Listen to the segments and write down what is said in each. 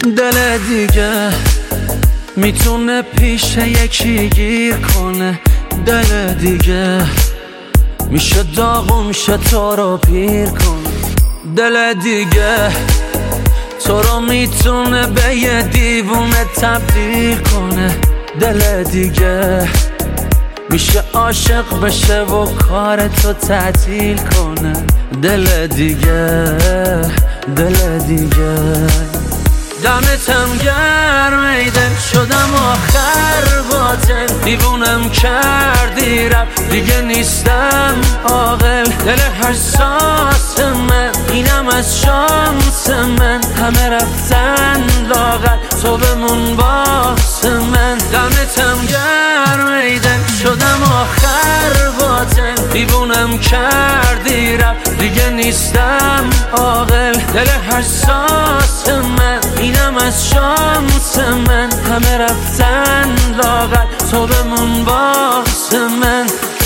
دل دیگه میتونه پیش یکی گیر کنه، دل دیگه میشه داغون شه تو رو پیر کنه، دل دیگه تو رو میتونه به یه دیوونه تبدیل کنه، دل دیگه میشه عاشق بشه و کار تو تعطیل کنه، دل دیگه دل دیگه. دمتم گرم ای دل، شدم آخر باطل، دیوونم کردی رفت دیگه نیستم عاقل، دل حساس من اینم از شانس من، همه رفتن لاغر تو بمون واسه من. دمتم گرم ای دل، شدم آخر باطل، دیوونم کردی رفت دیگه نیستم عاقل، دل حساس من اینم از شانس من، همه رفتن لاغر تو بمون واسه من.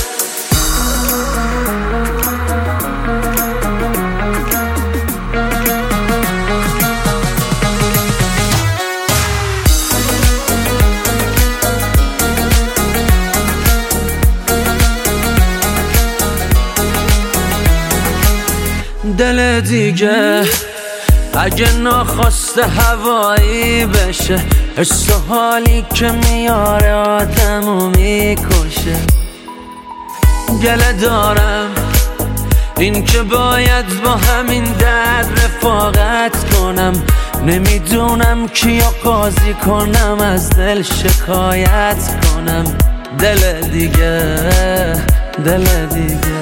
دل دیگه اگه ناخواسته هوایی بشه، حس و حالی که میاره آدمو میکشه، گله دارم این که باید با همین درد رفاقت کنم، نمیدونم کیو قاضی کنم از دل شکایت کنم، دل دیگه دل دیگه.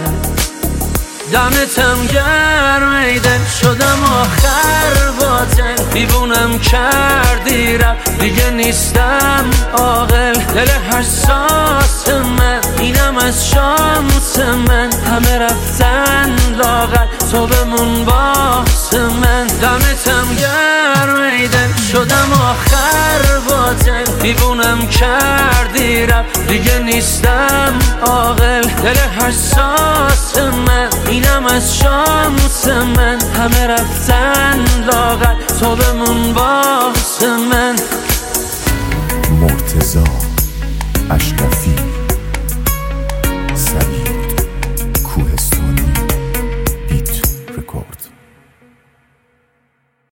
دمتم گرم ای دل، شدم آخر باطل، دیوونم کردی رفت دیگه نیستم عاقل، دل حساس من اینم از شانس من، همه رفتن لاغر تو بمون واسه من. دمتم گرم ای دل، شدم آخر باطل، دیوونم کردی رفت دیگه نیستم عاقل، دل حساس من اینم از شانس من، همه رفتن لاغر تو بمون واسه من. مرتضی اشرفی سبی